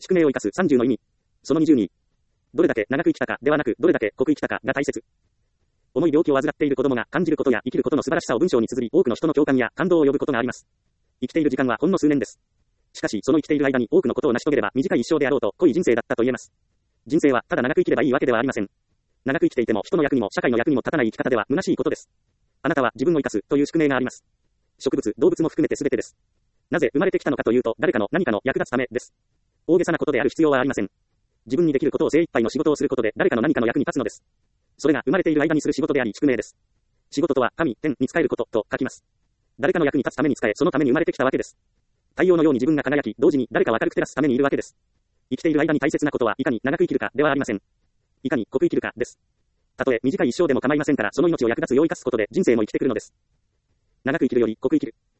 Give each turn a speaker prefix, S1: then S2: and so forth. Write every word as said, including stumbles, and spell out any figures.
S1: 宿命を生かすさんじゅうの意味。そのにじゅうに。どれだけ長く生きたかではなく、どれだけ濃く生きたかが大切。重い病気を患っている子供が感じることや生きることの素晴らしさを文章に綴り、多くの人の共感や感動を呼ぶことがあります。生きている時間はほんの数年です。しかし、その生きている間に多くのことを成し遂げれば短い一生であろうと濃い人生だったと言えます。人生はただ長く生きればいいわけではありません。長く生きていても人の役にも社会の役にも立たない生き方では虚しいことです。あなたは自分を生かすという宿命があります。植物、動物も含めて全てです。なぜ生まれてきたのかというと、誰かの何かの役立つためです。大げさなことである必要はありません。自分にできることを精一杯の仕事をすることで誰かの何かの役に立つのです。それが生まれている間にする仕事であり宿命です。仕事とは神、天に仕えることと書きます。誰かの役に立つために仕え、そのために生まれてきたわけです。太陽のように自分が輝き、同時に誰かを明るく照らすためにいるわけです。生きている間に大切なことはいかに長く生きるかではありません。いかに濃く生きるかです。たとえ短い一生でも構いませんから、その命を役立つよう生かすことで人生も生きてくるのです。長く生きるより濃く生きる。